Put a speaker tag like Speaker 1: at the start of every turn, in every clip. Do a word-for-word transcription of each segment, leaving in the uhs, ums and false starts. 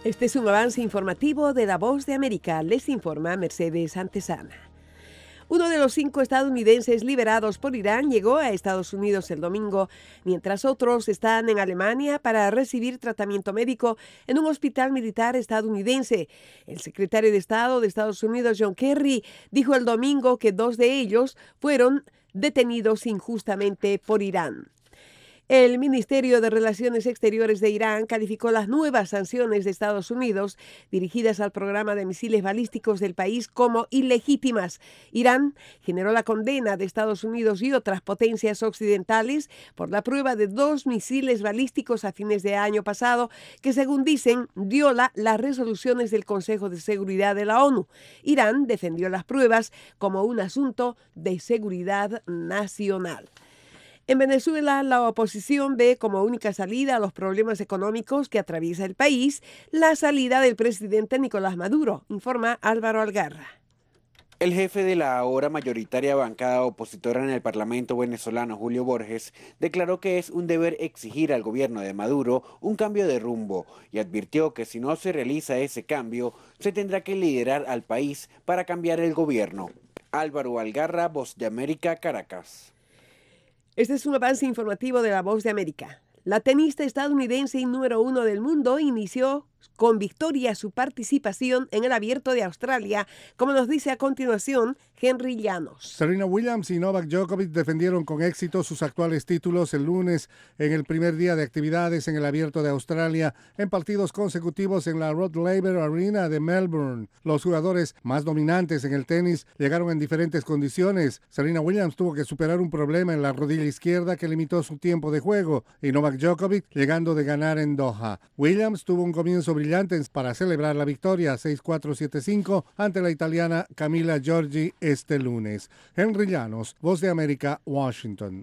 Speaker 1: Este es un avance informativo de La Voz de América. Les informa Mercedes Antesana. Uno de los cinco estadounidenses liberados por Irán llegó a Estados Unidos el domingo, mientras otros están en Alemania para recibir tratamiento médico en un hospital militar estadounidense. El secretario de Estado de Estados Unidos, John Kerry, dijo el domingo que dos de ellos fueron detenidos injustamente por Irán. El Ministerio de Relaciones Exteriores de Irán calificó las nuevas sanciones de Estados Unidos dirigidas al programa de misiles balísticos del país como ilegítimas. Irán generó la condena de Estados Unidos y otras potencias occidentales por la prueba de dos misiles balísticos a fines de año pasado que, según dicen, viola las resoluciones del Consejo de Seguridad de la ONU. Irán defendió las pruebas como un asunto de seguridad nacional. En Venezuela, la oposición ve como única salida a los problemas económicos que atraviesa el país la salida del presidente Nicolás Maduro, informa Álvaro Algarra.
Speaker 2: El jefe de la ahora mayoritaria bancada opositora en el Parlamento venezolano, Julio Borges, declaró que es un deber exigir al gobierno de Maduro un cambio de rumbo y advirtió que si no se realiza ese cambio, se tendrá que liderar al país para cambiar el gobierno. Álvaro Algarra, Voz de América, Caracas.
Speaker 1: Este es un avance informativo de La Voz de América. La tenista estadounidense y número uno del mundo inició con victoria su participación en el Abierto de Australia, como nos dice a continuación Henry Llanos.
Speaker 3: Serena Williams y Novak Djokovic defendieron con éxito sus actuales títulos el lunes en el primer día de actividades en el Abierto de Australia en partidos consecutivos en la Rod Laver Arena de Melbourne. Los jugadores más dominantes en el tenis llegaron en diferentes condiciones. Serena Williams tuvo que superar un problema en la rodilla izquierda que limitó su tiempo de juego y Novak Djokovic llegando de ganar en Doha. Williams tuvo un comienzo brillante para celebrar la victoria seis cuatro siete cinco ante la italiana Camila Giorgi este lunes. Henry Llanos, Voz de América, Washington.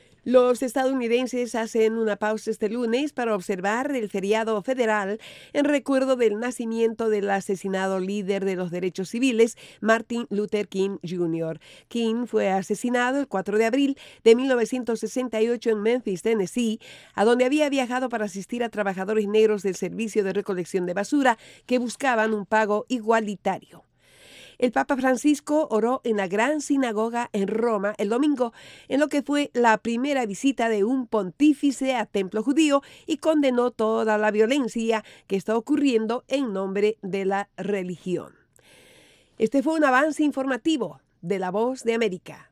Speaker 1: Los estadounidenses hacen una pausa este lunes para observar el feriado federal en recuerdo del nacimiento del asesinado líder de los derechos civiles, Martin Luther King junior King fue asesinado el cuatro de abril de mil novecientos sesenta y ocho en Memphis, Tennessee, a donde había viajado para asistir a trabajadores negros del servicio de recolección de basura que buscaban un pago igualitario. El Papa Francisco oró en la Gran Sinagoga en Roma el domingo, en lo que fue la primera visita de un pontífice a templo judío, y condenó toda la violencia que está ocurriendo en nombre de la religión. Este fue un avance informativo de La Voz de América.